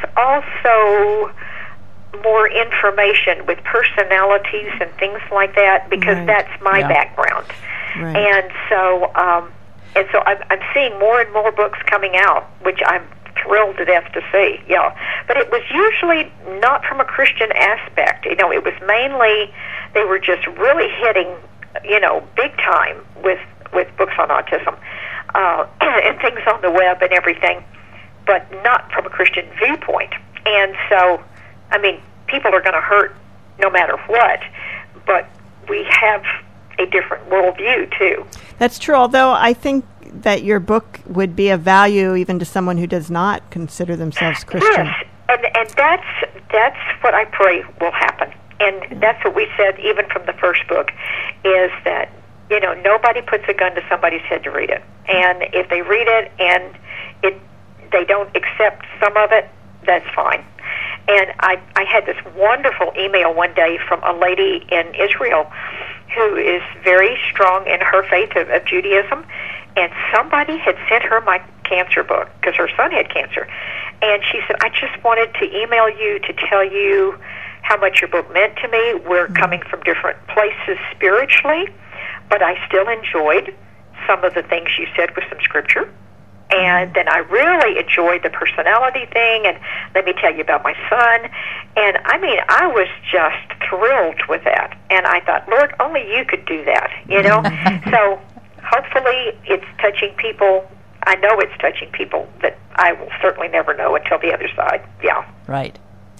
also more information with personalities and things like that, because right. that's my yeah. background. Right. And so, um, and so I'm, I'm seeing more and more books coming out, which I'm thrilled to death to see. Yeah, but it was usually not from a Christian aspect. You know, it was mainly they were just really hitting, you know, big time with with books on autism uh, and things on the web and everything, but not from a Christian viewpoint. And so, I mean, people are going to hurt no matter what, but we have a different worldview too. That's true, although I think that your book would be of value even to someone who does not consider themselves Christian. Yes, and, and that's, that's what I pray will happen. And yeah. that's what we said even from the first book, is that, you know, nobody puts a gun to somebody's head to read it. And if they read it and it they don't accept some of it, that's fine. And I, I had this wonderful email one day from a lady in Israel who is very strong in her faith of, of Judaism, and somebody had sent her my cancer book because her son had cancer. And she said, I just wanted to email you to tell you how much your book meant to me. We're mm-hmm. coming from different places spiritually, but I still enjoyed some of the things you said with some scripture. And then I really enjoyed the personality thing, and let me tell you about my son. And I mean, I was just thrilled with that. And I thought, Lord, only you could do that, you know? So hopefully it's touching people. I know it's touching people that I will certainly never know until the other side. Yeah. Right.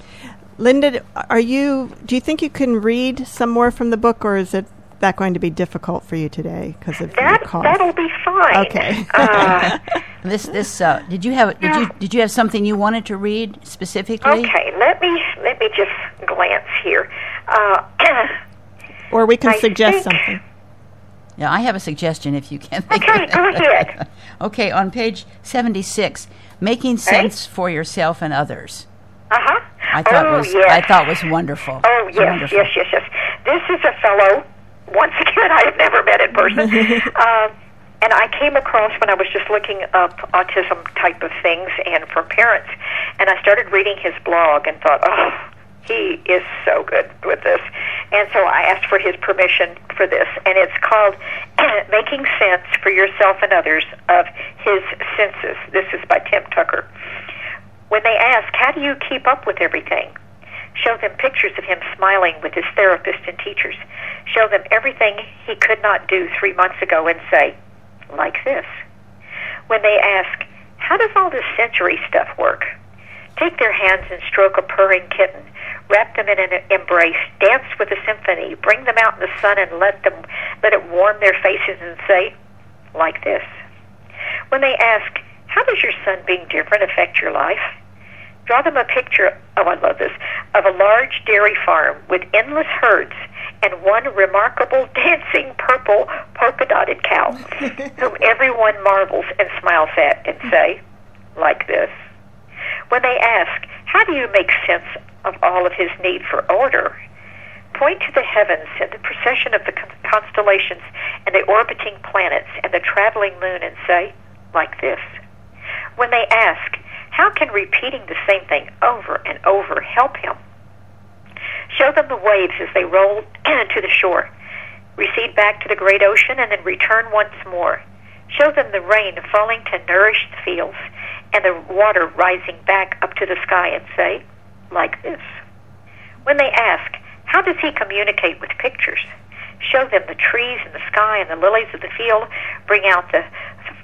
Linda, are you, do you think you can read some more from the book, or is it that going to be difficult for you today because of that, your cough? That'll be fine. Okay. uh, This this uh, did you have did yeah. you did you have something you wanted to read specifically? Okay, let me let me just glance here. Uh, or we can I suggest think, something. Yeah, I have a suggestion if you can think Okay, of it. go ahead. Okay, on page seventy-six, making sense right? for yourself and others. Uh huh. I thought oh, was yes. I thought was wonderful. Oh yes, wonderful. yes, yes, yes. This is a fellow. Once again, I have never met in person. uh, And I came across when I was just looking up autism type of things and from parents, and I started reading his blog and thought, oh, he is so good with this. And so I asked for his permission for this, and it's called Making Sense for Yourself and Others of His Senses. This is by Tim Tucker. When they ask, how do you keep up with everything? Show them pictures of him smiling with his therapist and teachers. Show them everything he could not do three months ago and say, like this. When they ask, how does all this sensory stuff work? Take their hands and stroke a purring kitten, wrap them in an embrace, dance with a symphony, bring them out in the sun and let them let it warm their faces and say, like this. When they ask, how does your son being different affect your life? Draw them a picture, oh I love this, of a large dairy farm with endless herds and one remarkable dancing purple polka-dotted cow, whom everyone marvels and smiles at and say, like this. When they ask, how do you make sense of all of his need for order? Point to the heavens and the procession of the constellations and the orbiting planets and the traveling moon and say, like this. When they ask, how can repeating the same thing over and over help him? Show them the waves as they roll to the shore, recede back to the great ocean, and then return once more. Show them the rain falling to nourish the fields and the water rising back up to the sky and say, like this. When they ask, how does he communicate with pictures? Show them the trees and the sky and the lilies of the field bring out the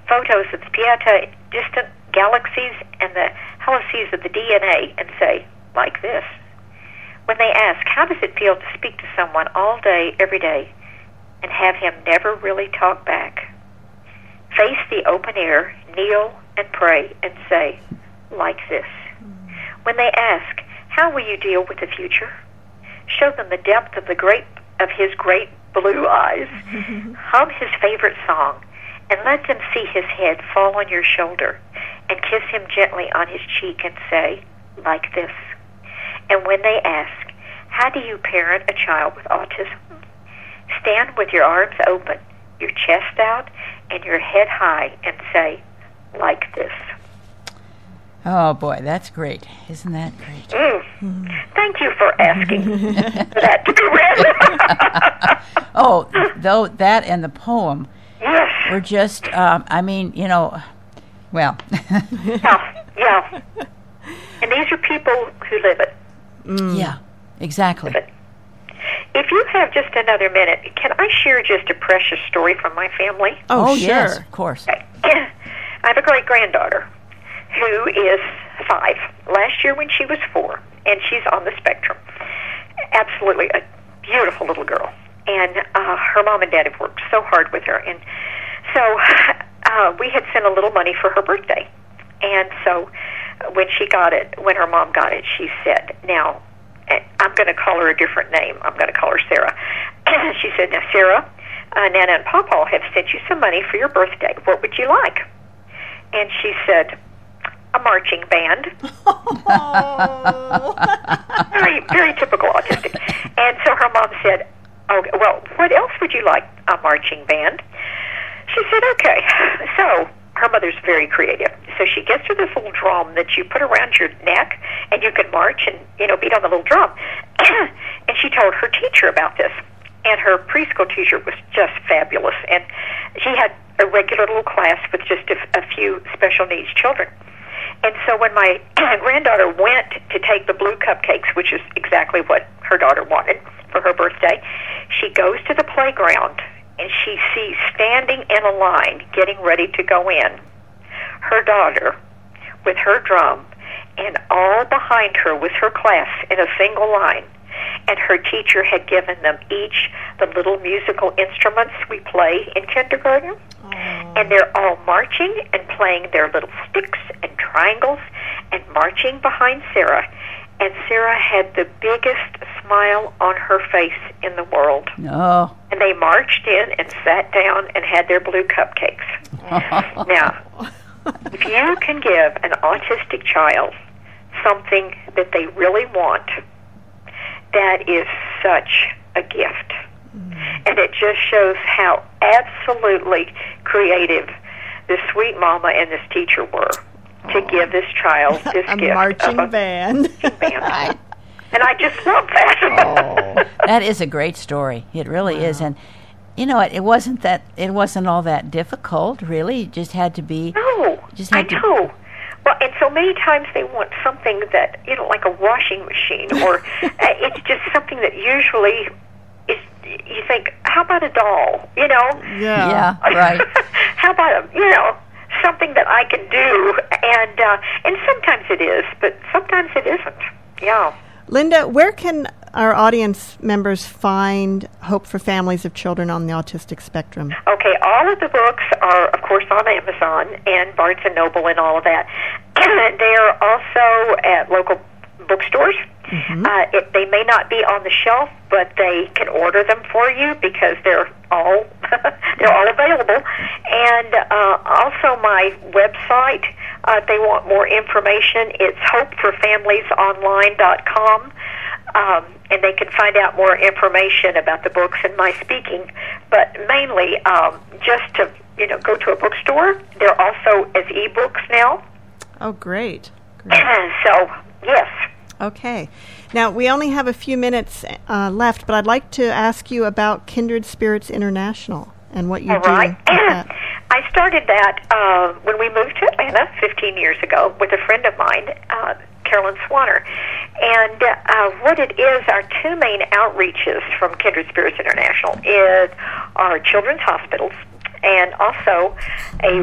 photos of the Pieta distant galaxies and the helices of the D N A and say, like this. When they ask, how does it feel to speak to someone all day, every day, and have him never really talk back? Face the open air, kneel and pray and say, like this. When they ask, how will you deal with the future? Show them the depth of the great of his great blue eyes. Hum his favorite song, and let them see his head fall on your shoulder, and kiss him gently on his cheek and say, like this. And when they ask, how do you parent a child with autism? Stand with your arms open, your chest out, and your head high, and say, like this. Oh, boy, that's great. Isn't that great? Mm. Mm. Thank you for asking for that to be read. Oh, though that and the poem yes. were just, um, I mean, you know, well. yeah, yeah. And these are people who live it. Mm. Yeah, exactly. If you have just another minute, can I share just a precious story from my family? Oh, oh sure. Yes, of course. Okay. I have a great-granddaughter who is five. Last year when she was four, and she's on the spectrum. Absolutely a beautiful little girl. And uh, her mom and dad have worked so hard with her. And so uh, we had sent a little money for her birthday. And so when she got it, when her mom got it, she said, now, I'm going to call her a different name. I'm going to call her Sarah. She said, now, Sarah, uh, Nana and Pawpaw have sent you some money for your birthday. What would you like? And she said, a marching band. very, very typical autistic. And so her mom said, oh, well, what else would you like? A marching band. She said, okay. So her mother's very creative. So she gets her this little drum that you put around your neck, and you can march and, you know, beat on the little drum. And she told her teacher about this. And her preschool teacher was just fabulous. And she had a regular little class with just a, a few special needs children. And so when my granddaughter went to take the blue cupcakes, which is exactly what her daughter wanted for her birthday, she goes to the playground, and she sees standing in a line getting ready to go in her daughter with her drum, and all behind her was her class in a single line. And her teacher had given them each the little musical instruments we play in kindergarten. Oh. And they're all marching and playing their little sticks and triangles and marching behind Sarah. And Sarah had the biggest smile on her face in the world. Oh. And they marched in and sat down and had their blue cupcakes. Now, if you can give an autistic child something that they really want, that is such a gift. Mm. And it just shows how absolutely creative this sweet mama and this teacher were to oh. give this child this a gift marching of a band. band. And I just love that. Oh. That is a great story. It really wow. is. And you know, it, it wasn't that it wasn't all that difficult, really. It just had to be. No, just had I to, know. Well, and so many times they want something that, you know, like a washing machine, or it's just something that usually is, you think, how about a doll, you know? Yeah, yeah right. How about, a, you know, something that I can do? And, uh, and sometimes it is, but sometimes it isn't. Yeah. Linda, where can our audience members find Hope for Families of Children on the Autistic Spectrum? Okay, all of the books are, of course, on Amazon and Barnes and Noble and all of that. They are also at local bookstores. Mm-hmm. Uh, it, they may not be on the shelf, but they can order them for you because they're all they're all available. And uh, also my website, uh, if they want more information, it's hope for families online dot com. Um, and they can find out more information about the books and my speaking. But mainly, um, just to you know, go to a bookstore. They're also as e-books now. Oh, great! great. So, yes. Okay. Now, we only have a few minutes uh, left, but I'd like to ask you about Kindred Spirits International and what you All do right. with that. I started that uh, when we moved to Atlanta fifteen years ago with a friend of mine, uh, Carolyn Swanner. And uh, what it is, our two main outreaches from Kindred Spirits International is our children's hospitals and also a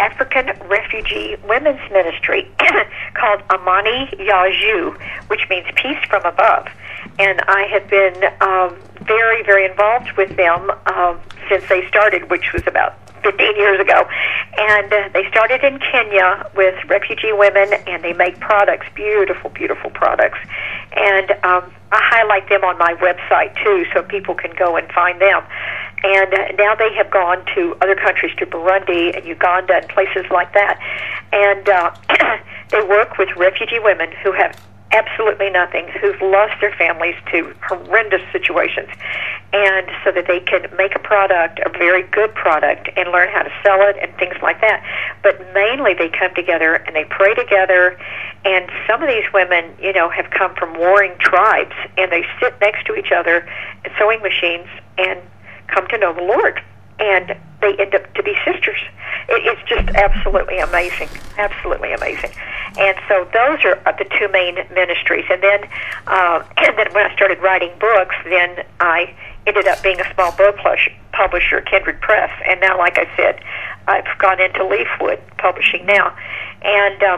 African refugee women's ministry called Amani Yaju, which means peace from above. And I have been um, very, very involved with them um, since they started, which was about fifteen years ago. And uh, they started in Kenya with refugee women, and they make products, beautiful, beautiful products. And um, I highlight them on my website, too, so people can go and find them. And uh, now they have gone to other countries, to Burundi and Uganda and places like that. And uh, they work with refugee women who have absolutely nothing, who've lost their families to horrendous situations, and so that they can make a product, a very good product, and learn how to sell it and things like that. But mainly they come together and they pray together, and some of these women, you know, have come from warring tribes, and they sit next to each other at sewing machines and come to know the Lord, and they end up to be sisters. It, it's just absolutely amazing, absolutely amazing. And so those are the two main ministries. And then, uh, and then when I started writing books, then I ended up being a small book publisher, Kindred Press. And now, like I said, I've gone into Leafwood Publishing now. And um,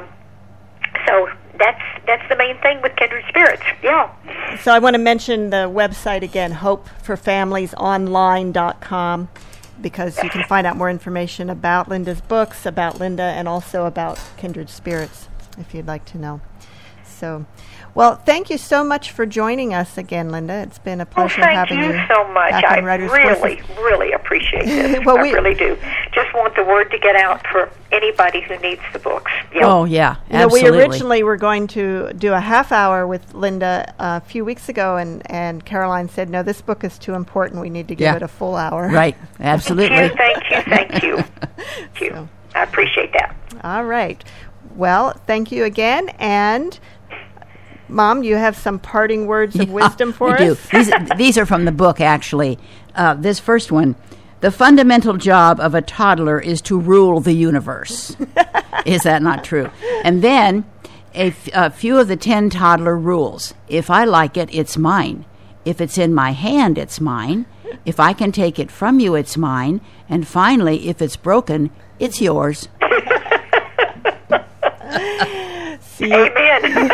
so that's that's the main thing with Kindred Spirits. Yeah. So I want to mention the website again, hope for families online dot com, because you can find out more information about Linda's books, about Linda, and also about Kindred Spirits, if you'd like to know. So, well, thank you so much for joining us again, Linda. It's been a pleasure well, having you. Thank you so much. I really, Voices. really appreciate this. well, I we, really do. Just want the word to get out for anybody who needs the books. Yep. Oh, yeah, you know, absolutely. we originally were going to do a half hour with Linda uh, a few weeks ago, and, and Caroline said, no, this book is too important. We need to give yeah. it a full hour. Right, absolutely. Thank you, thank you, thank you. So. I appreciate that. All right. Well, thank you again, and Mom, you have some parting words of yeah, wisdom for I us? do. These, these are from the book, actually. Uh, this first one, the fundamental job of a toddler is to rule the universe. Is that not true? And then a, f- a few of the ten toddler rules. If I like it, it's mine. If it's in my hand, it's mine. If I can take it from you, it's mine. And finally, if it's broken, it's yours. See, Amen.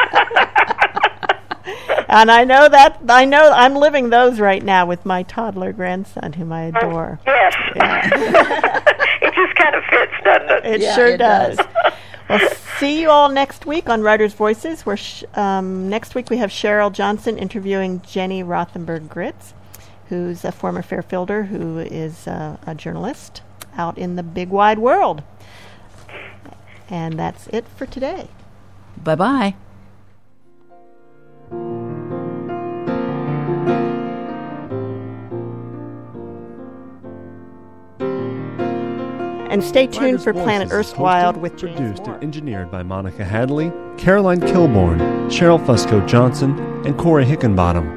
and I know that I know I'm living those right now with my toddler grandson, whom I adore. Yes. Yeah. It just kind of fits, doesn't it? It Yeah, sure it does. does. Well, see you all next week on Writers' Voices. Where sh- um, next week we have Cheryl Johnson interviewing Jenny Rothenberg Gritz, who's a former Fairfielder, who is uh, a journalist out in the big wide world. And that's it for today. Bye-bye. And stay tuned Writers' for Planet Voices is Erstwhile hosted, with James produced Moore. and engineered by Monica Hadley, Caroline Kilborn, Cheryl Fusco Johnson, and Corey Hickenbottom.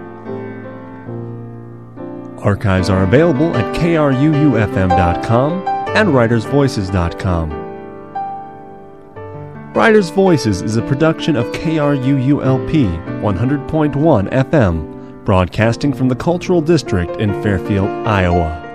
Archives are available at K R U U F M dot com and writers voices dot com. Writers' Voices is a production of K R U U L P one hundred point one F M, broadcasting from the Cultural District in Fairfield, Iowa.